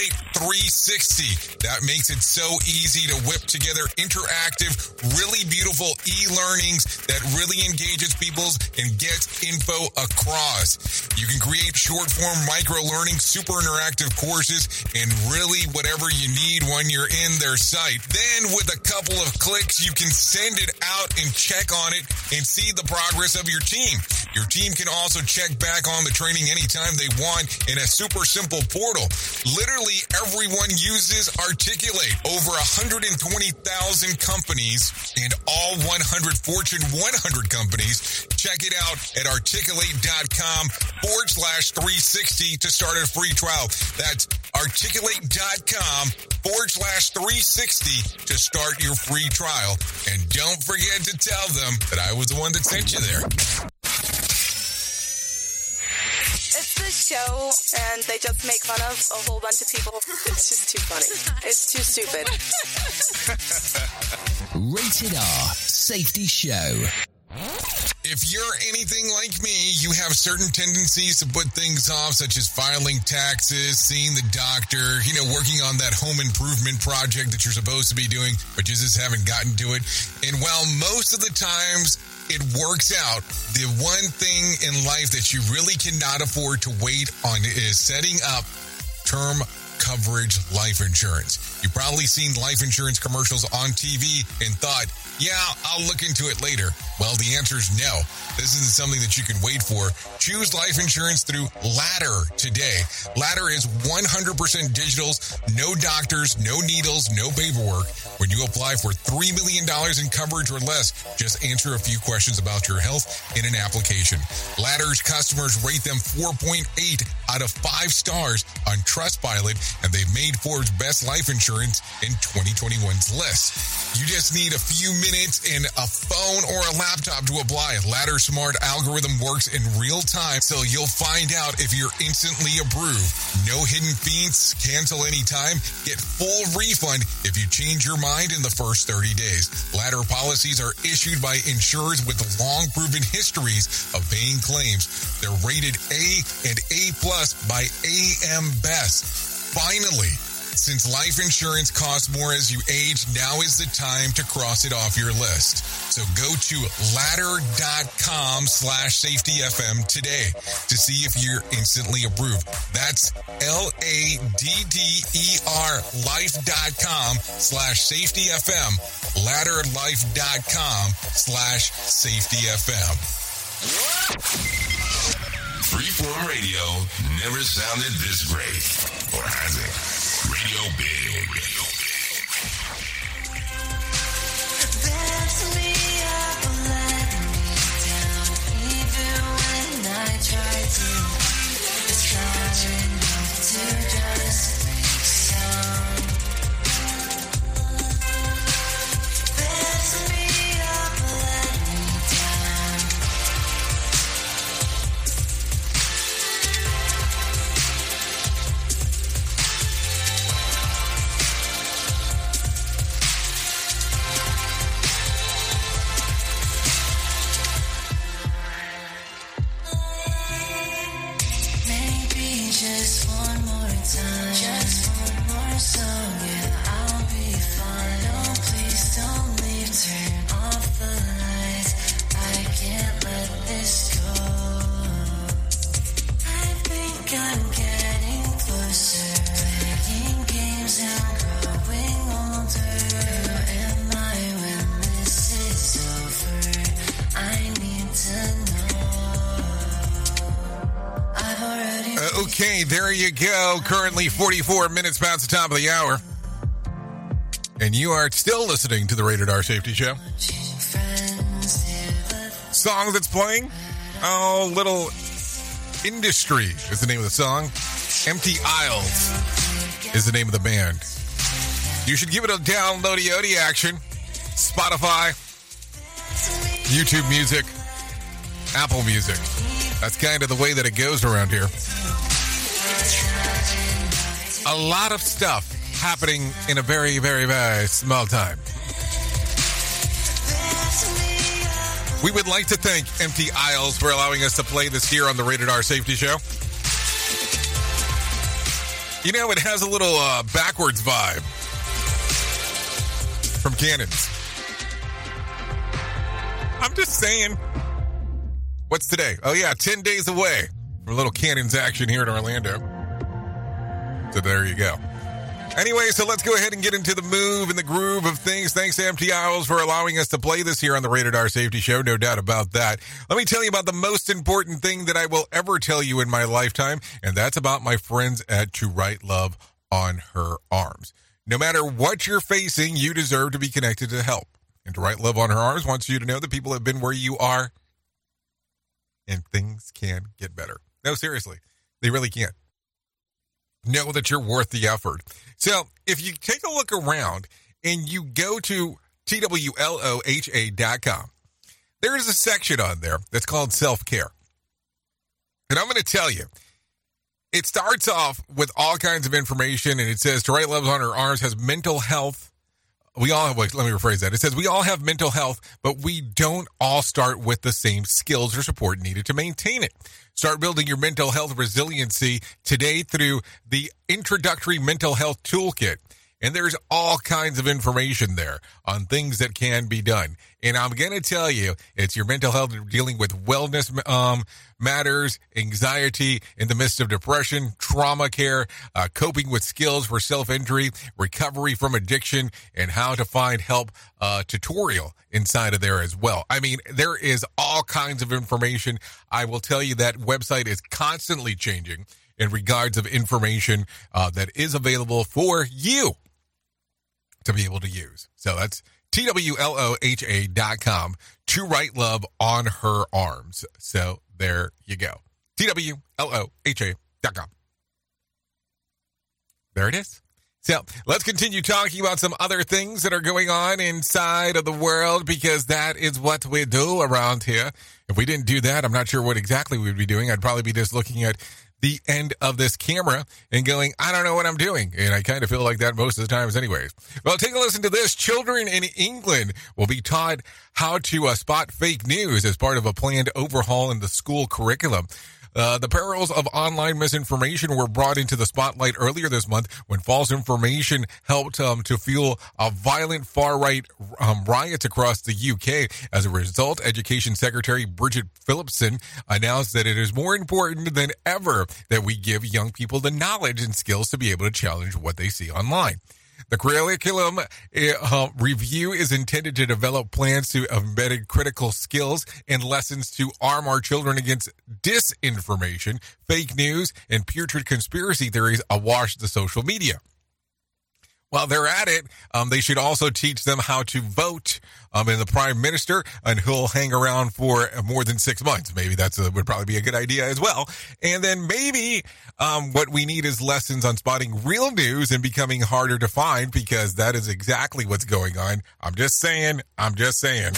three sixty. That makes it so easy to whip together interactive, really beautiful e-learnings that really engages people and gets info across. You can create short-form micro-learning, super interactive courses, and really whatever you need when you're in their site. Then with a couple of clicks, you can send it out and check on it and see the progress of your team. Your team can also check back on the training anytime they want in a super simple portal. Literally everyone uses Articulate. Over one hundred twenty thousand companies and all one hundred Fortune one hundred companies. Check it out at articulate.com forward slash 360 to start a free trial. That's articulate.com forward slash 360 to start your free trial. And don't forget to tell them that I was the one that sent you there. It's the show, and they just make fun of a whole bunch of people. It's just too funny. It's too stupid. Rated R Safety Show. If you're anything like me, you have certain tendencies to put things off, such as filing taxes, seeing the doctor, you know, working on that home improvement project that you're supposed to be doing, but you just haven't gotten to it. And while most of the times it works out, the one thing in life that you really cannot afford to wait on is setting up term coverage life insurance. You've probably seen life insurance commercials on T V and thought, yeah, I'll look into it later. Well, the answer is no. This isn't something that you can wait for. Choose life insurance through Ladder today. Ladder is one hundred percent digital, no doctors, no needles, no paperwork. When you apply for three million dollars in coverage or less, just answer a few questions about your health in an application. Ladder's customers rate them four point eight out of five stars on Trustpilot, and they've made Forbes Best Life Insurance in twenty twenty-one's list. You just need a few minutes and a phone or a laptop to apply. Ladder's smart algorithm works in real time, so you'll find out if you're instantly approved. No hidden fees, cancel anytime, get full refund if you change your mind in the first thirty days. Ladder policies are issued by insurers with long proven histories of paying claims. They're rated A and A plus by A M Best. Finally, since life insurance costs more as you age, now is the time to cross it off your list. So go to ladder.com slash safety FM today to see if you're instantly approved. That's L-A-D-D-E-R life.com slash safety FM. Ladderlife.com slash safety FM. Freeform radio never sounded this great. Or has it? Radio Big. Radio Left me up or let me down, even when I try to. It's not enough to just make sound. Left me up or let me down. Just one more time, just one more song, yeah, I'll be fine. Oh, please don't leave, turn off the lights. I can't let this go. I think I'm getting closer, playing games and growing older. Who am I when this is over? I need to know. I've already Uh, okay, there you go. Currently forty-four minutes past the top of the hour. And you are still listening to the Rated R Safety Show. Song that's playing? Oh, Little Industry is the name of the song. Empty Aisles is the name of the band. You should give it a download-y action. Spotify, YouTube Music, Apple Music. That's kind of the way that it goes around here. A lot of stuff happening in a very, very, very small time. We would like to thank Empty Aisles for allowing us to play this here on the Rated R Safety Show. You know, it has a little uh, backwards vibe from Cannons. I'm just saying. What's today? Oh, yeah, ten days away from a little Cannons action here in Orlando. So there you go. Anyway, so let's go ahead and get into the move and the groove of things. Thanks to M T Isles for allowing us to play this here on the Rated R Safety Show. No doubt about that. Let me tell you about the most important thing that I will ever tell you in my lifetime, and that's about my friends at To Write Love on Her Arms. No matter what you're facing, you deserve to be connected to help. And To Write Love on Her Arms wants you to know that people have been where you are, and things can get better. No, seriously, they really can. Know that you're worth the effort. So if you take a look around and you go to T W L O H A dot com, there is a section on there that's called self-care. And I'm going to tell you, it starts off with all kinds of information, and it says To Write Love on Her Arms has mental health. We all have, wait, let me rephrase that. It says we all have mental health, but we don't all start with the same skills or support needed to maintain it. Start building your mental health resiliency today through the Introductory Mental Health Toolkit. And there's all kinds of information there on things that can be done. And I'm going to tell you, it's your mental health dealing with wellness um, matters, anxiety in the midst of depression, trauma care, uh, coping with skills for self-injury, recovery from addiction, and how to find help uh, tutorial inside of there as well. I mean, there is all kinds of information. I will tell you that website is constantly changing in regards of information uh, that is available for you to be able to use. So that's T W L O H A dot com, To Write Love on Her Arms. So there you go. T W L O H A dot com. There it is. So let's continue talking about some other things that are going on inside of the world, because that is what we do around here. If we didn't do that, I'm not sure what exactly we'd be doing. I'd probably be just looking at the end of this camera and going, I don't know what I'm doing. And I kind of feel like that most of the times anyways. Well, take a listen to this. Children in England will be taught how to uh, spot fake news as part of a planned overhaul in the school curriculum. Uh, the perils of online misinformation were brought into the spotlight earlier this month when false information helped um, to fuel a violent far-right um, riots across the U K. As a result, Education Secretary Bridget Phillipson announced that it is more important than ever that we give young people the knowledge and skills to be able to challenge what they see online. The curriculum uh, review is intended to develop plans to embed critical skills and lessons to arm our children against disinformation, fake news, and putrid conspiracy theories awash the social media. While they're at it, um, they should also teach them how to vote um, in the prime minister, and he'll hang around for more than six months. Maybe that's a, would probably be a good idea as well. And then maybe um, what we need is lessons on spotting real news and becoming harder to find, because that is exactly what's going on. I'm just saying. I'm just saying.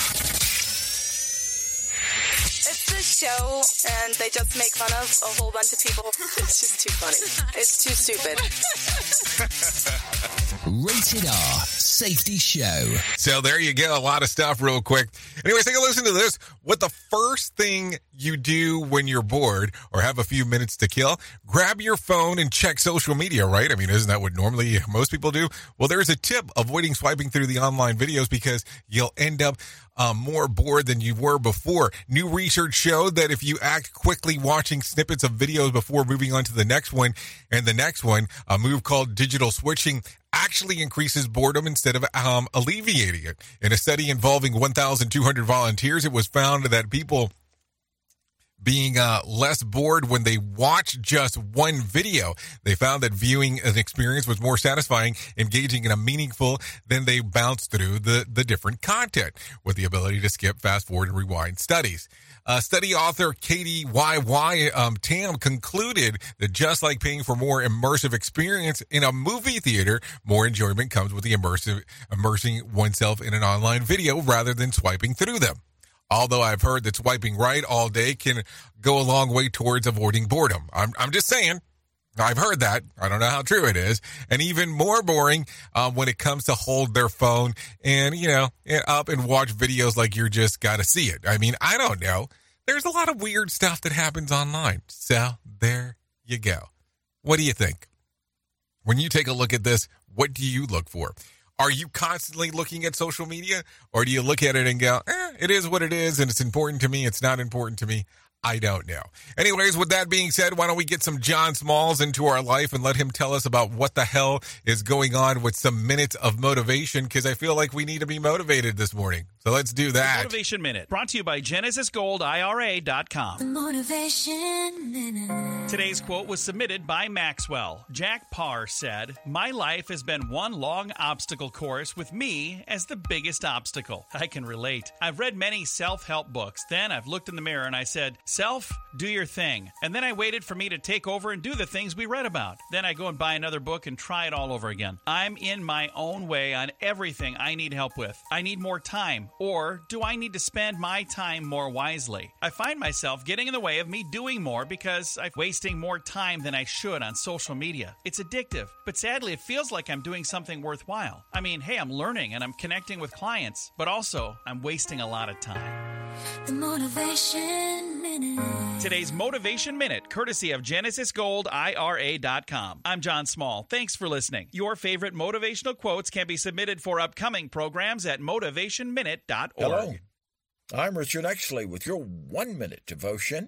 Show, and they just make fun of a whole bunch of people. It's just too funny. It's too stupid. Rated R Safety Show. So there you go. A lot of stuff real quick. Anyways, take a listen to this. What the first thing you do when you're bored or have a few minutes to kill, grab your phone and check social media, right? I mean, isn't that what normally most people do? Well, there's a tip: avoiding swiping through the online videos, because you'll end up um, more bored than you were before. New research showed that if you act quickly watching snippets of videos before moving on to the next one and the next one, a move called digital switching actually increases boredom instead of um, alleviating it. In a study involving one thousand two hundred volunteers, it was found that people being uh, less bored when they watch just one video. They found that viewing an experience was more satisfying, engaging, and meaningful than they bounced through the, the different content with the ability to skip, fast forward, and rewind studies. Uh, study author Katie Y Y Um, Tam concluded that just like paying for more immersive experience in a movie theater, more enjoyment comes with the immersive immersing oneself in an online video rather than swiping through them. Although I've heard that swiping right all day can go a long way towards avoiding boredom. I'm, I'm just saying. I've heard that. I don't know how true it is. And even more boring um, when it comes to hold their phone and, you know, up and watch videos like you're just got to see it. I mean, I don't know. There's a lot of weird stuff that happens online. So there you go. What do you think? When you take a look at this, what do you look for? Are you constantly looking at social media, or do you look at it and go, eh, it is what it is, and it's important to me, it's not important to me? I don't know. Anyways, with that being said, why don't we get some John Smalls into our life and let him tell us about what the hell is going on with some minutes of motivation, because I feel like we need to be motivated this morning. So let's do that. The Motivation Minute, brought to you by Genesis Gold I R A dot com. The Motivation Minute. Today's quote was submitted by Maxwell. Jack Parr said, "My life has been one long obstacle course with me as the biggest obstacle." I can relate. I've read many self-help books. Then I've looked in the mirror and I said, "Self, do your thing." And then I waited for me to take over and do the things we read about. Then I go and buy another book and try it all over again. I'm in my own way on everything I need help with. I need more time. Or do I need to spend my time more wisely? I find myself getting in the way of me doing more because I'm wasting more time than I should on social media. It's addictive, but sadly it feels like I'm doing something worthwhile. I mean, hey, I'm learning and I'm connecting with clients, but also I'm wasting a lot of time. The Motivation Minute. Today's Motivation Minute, courtesy of Genesis Gold I R A dot com. I'm John Small. Thanks for listening. Your favorite motivational quotes can be submitted for upcoming programs at motivation minute dot org. Hello, I'm Richard Exley with your one-minute devotion.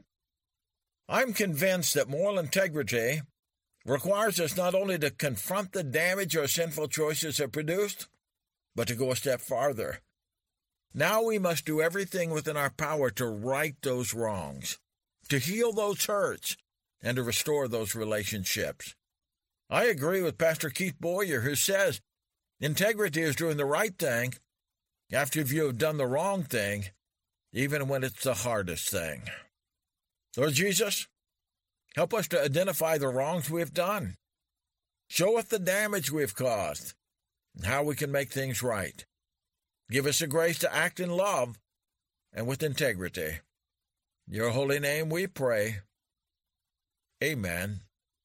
I'm convinced that moral integrity requires us not only to confront the damage our sinful choices have produced, but to go a step farther. Now we must do everything within our power to right those wrongs, to heal those hurts, and to restore those relationships. I agree with Pastor Keith Boyer, who says integrity is doing the right thing after you have done the wrong thing, even when it's the hardest thing. Lord Jesus, help us to identify the wrongs we have done. Show us the damage we have caused and how we can make things right. Give us the grace to act in love and with integrity. In your holy name we pray. Amen.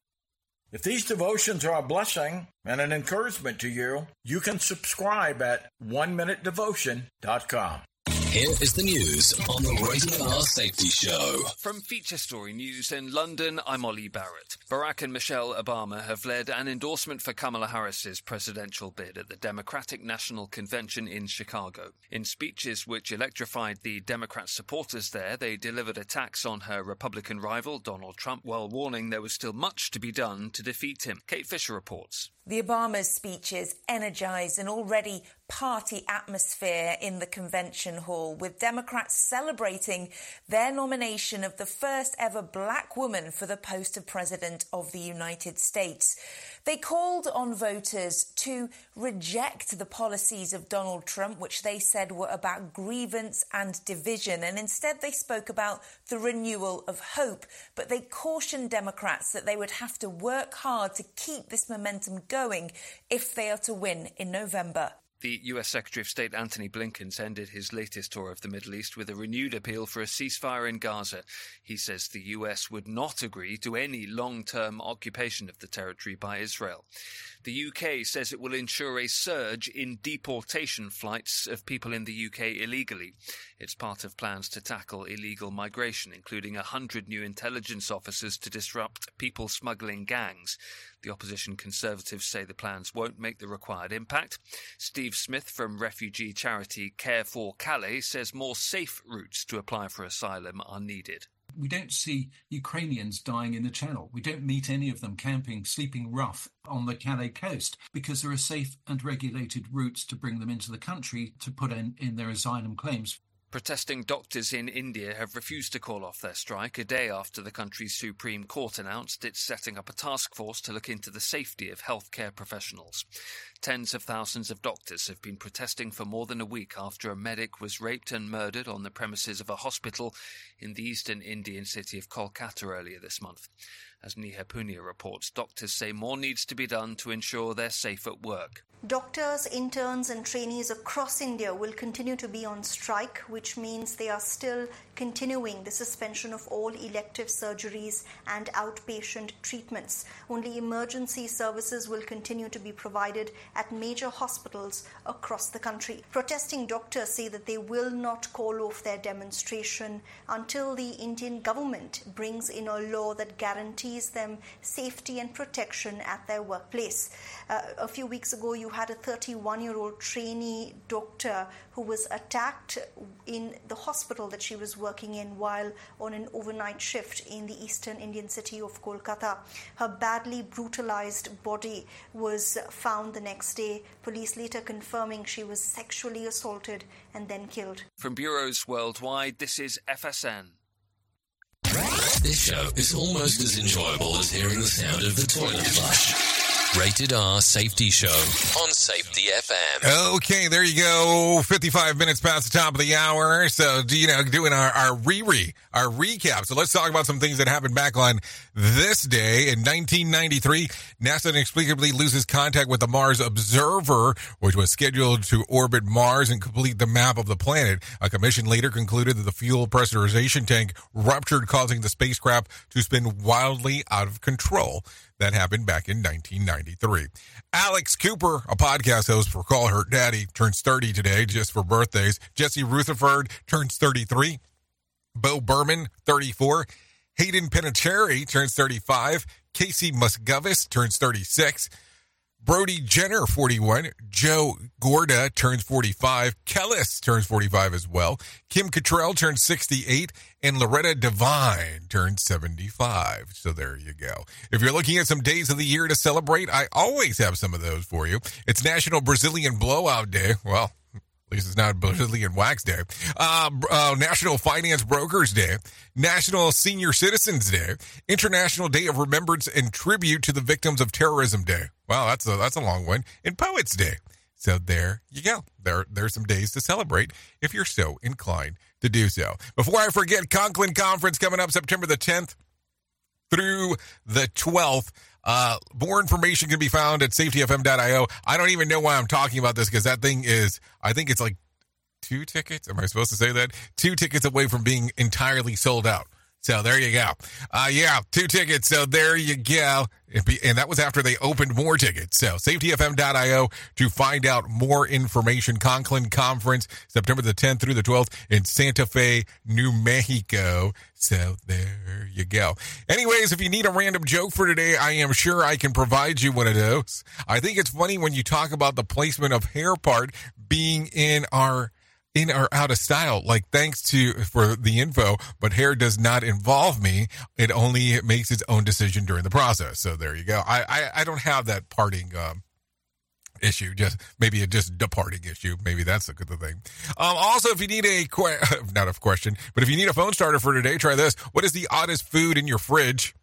If these devotions are a blessing and an encouragement to you, you can subscribe at one minute devotion dot com. Here is the news on the Rated R Safety Show. From Feature Story News in London, I'm Ollie Barrett. Barack and Michelle Obama have led an endorsement for Kamala Harris's presidential bid at the Democratic National Convention in Chicago. In speeches which electrified the Democrat supporters there, they delivered attacks on her Republican rival, Donald Trump, while warning there was still much to be done to defeat him. Kate Fisher reports. The Obama's speeches energized an already party atmosphere in the convention hall, with Democrats celebrating their nomination of the first ever black woman for the post of President of the United States. They called on voters to reject the policies of Donald Trump, which they said were about grievance and division, and instead they spoke about the renewal of hope. But they cautioned Democrats that they would have to work hard to keep this momentum going if they are to win in November. The U S Secretary of State Antony Blinken ended his latest tour of the Middle East with a renewed appeal for a ceasefire in Gaza. He says the U S would not agree to any long-term occupation of the territory by Israel. The U K says it will ensure a surge in deportation flights of people in the U K illegally. It's part of plans to tackle illegal migration, including one hundred new intelligence officers to disrupt people smuggling gangs. The opposition Conservatives say the plans won't make the required impact. Steve Smith from refugee charity Care for Calais says more safe routes to apply for asylum are needed. We don't see Ukrainians dying in the Channel. We don't meet any of them camping, sleeping rough on the Calais coast, because there are safe and regulated routes to bring them into the country to put in, in their asylum claims. Protesting doctors in India have refused to call off their strike a day after the country's Supreme Court announced it's setting up a task force to look into the safety of healthcare professionals. Tens of thousands of doctors have been protesting for more than a week after a medic was raped and murdered on the premises of a hospital in the eastern Indian city of Kolkata earlier this month. As Neha Punia reports, doctors say more needs to be done to ensure they're safe at work. Doctors, interns and trainees across India will continue to be on strike, which means they are still continuing the suspension of all elective surgeries and outpatient treatments. Only emergency services will continue to be provided at major hospitals across the country. Protesting doctors say that they will not call off their demonstration until the Indian government brings in a law that guarantees them safety and protection at their workplace. Uh, a few weeks ago, you had a thirty-one-year-old trainee doctor who was attacked in the hospital that she was working in while on an overnight shift in the eastern Indian city of Kolkata. Her badly brutalized body was found the next day, police later confirming she was sexually assaulted and then killed. From bureaus worldwide, this is F S N. This show is almost as enjoyable as hearing the sound of the toilet flush. Rated R Safety Show on Safety F M. Okay, there you go. fifty-five minutes past the top of the hour. So, you know, doing our, our re-re, our recap. So let's talk about some things that happened back on this day. In nineteen ninety-three, NASA inexplicably loses contact with the Mars Observer, which was scheduled to orbit Mars and complete the map of the planet. A commission later concluded that the fuel pressurization tank ruptured, causing the spacecraft to spin wildly out of control. That happened back in nineteen ninety-three. Alex Cooper, a podcast host for Call Her Daddy, turns thirty today just for birthdays. Jesse Rutherford turns thirty-three. Bo Berman, thirty-four. Hayden Panettiere turns thirty-five. Casey Musgovis turns thirty-six. Brody Jenner, forty-one. Joe Gorda turns forty-five. Kellis turns forty-five as well. Kim Cattrall turns sixty-eight. And Loretta Devine turns seventy-five. So there you go. If you're looking at some days of the year to celebrate, I always have some of those for you. It's National Brazilian Blowout Day. Well, at least it's not Brazilian Wax Day. Uh, uh, National Finance Brokers Day. National Senior Citizens Day. International Day of Remembrance and Tribute to the Victims of Terrorism Day. Wow, that's a, that's a long one. And Poets Day. So there you go. There, there's some days to celebrate if you're so inclined to do so. Before I forget, Conklin Conference coming up September the tenth through the twelfth. Uh, more information can be found at safety f m dot i o. I don't even know why I'm talking about this because that thing is, I think it's like two tickets. Am I supposed to say that? Two tickets away from being entirely sold out. So there you go. Uh, yeah, two tickets. So there you go. And that was after they opened more tickets. So safety f m dot i o to find out more information. Conklin Conference, September the tenth through the twelfth in Santa Fe, New Mexico. So there you go. Anyways, if you need a random joke for today, I am sure I can provide you one of those. I think it's funny when you talk about the placement of hair part being in our in or out of style, like thanks to for the info, but hair does not involve me. It only makes its own decision during the process. So there you go. I, I, I don't have that parting um, issue, just maybe a just departing issue. Maybe that's a good thing. Um, also, if you need a, que- not a question, but if you need a phone starter for today, try this. What is the oddest food in your fridge?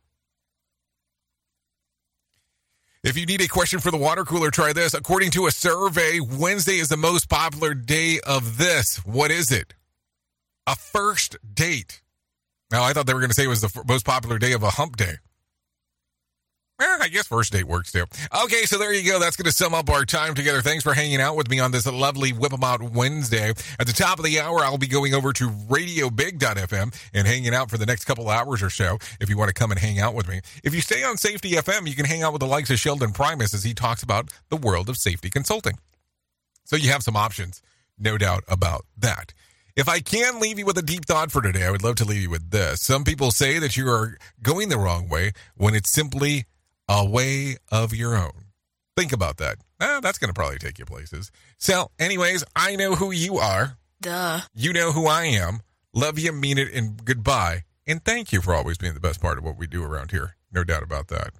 If you need a question for the water cooler, try this. According to a survey, Wednesday is the most popular day of this. What is it? A first date. Now, I thought they were going to say it was the f- most popular day of a hump day. Eh, I guess first date works too. Okay, so there you go. That's going to sum up our time together. Thanks for hanging out with me on this lovely Whip 'em Out Wednesday. At the top of the hour, I'll be going over to radio big dot f m and hanging out for the next couple hours or so if you want to come and hang out with me. If you stay on Safety F M, you can hang out with the likes of Sheldon Primus as he talks about the world of safety consulting. So you have some options, no doubt about that. If I can leave you with a deep thought for today, I would love to leave you with this. Some people say that you are going the wrong way when it's simply a way of your own. Think about that. Eh, that's going to probably take you places. So, anyways, I know who you are. Duh. You know who I am. Love you, mean it, and goodbye. And thank you for always being the best part of what we do around here. No doubt about that.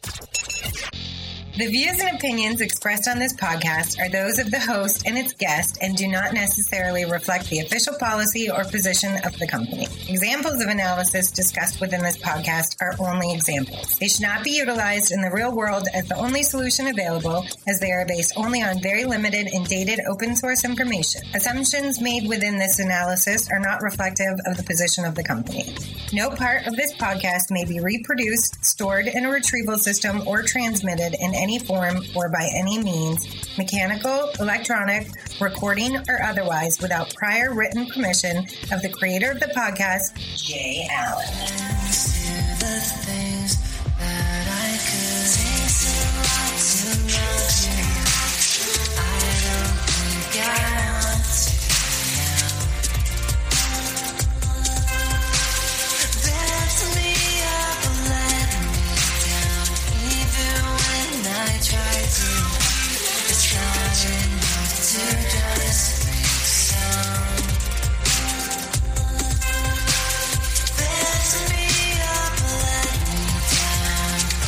The views and opinions expressed on this podcast are those of the host and its guest and do not necessarily reflect the official policy or position of the company. Examples of analysis discussed within this podcast are only examples. They should not be utilized in the real world as the only solution available, as they are based only on very limited and dated open source information. Assumptions made within this analysis are not reflective of the position of the company. No part of this podcast may be reproduced, stored in a retrieval system, or transmitted in any form or by any means, mechanical, electronic, recording, or otherwise, without prior written permission of the creator of the podcast, Jay Allen.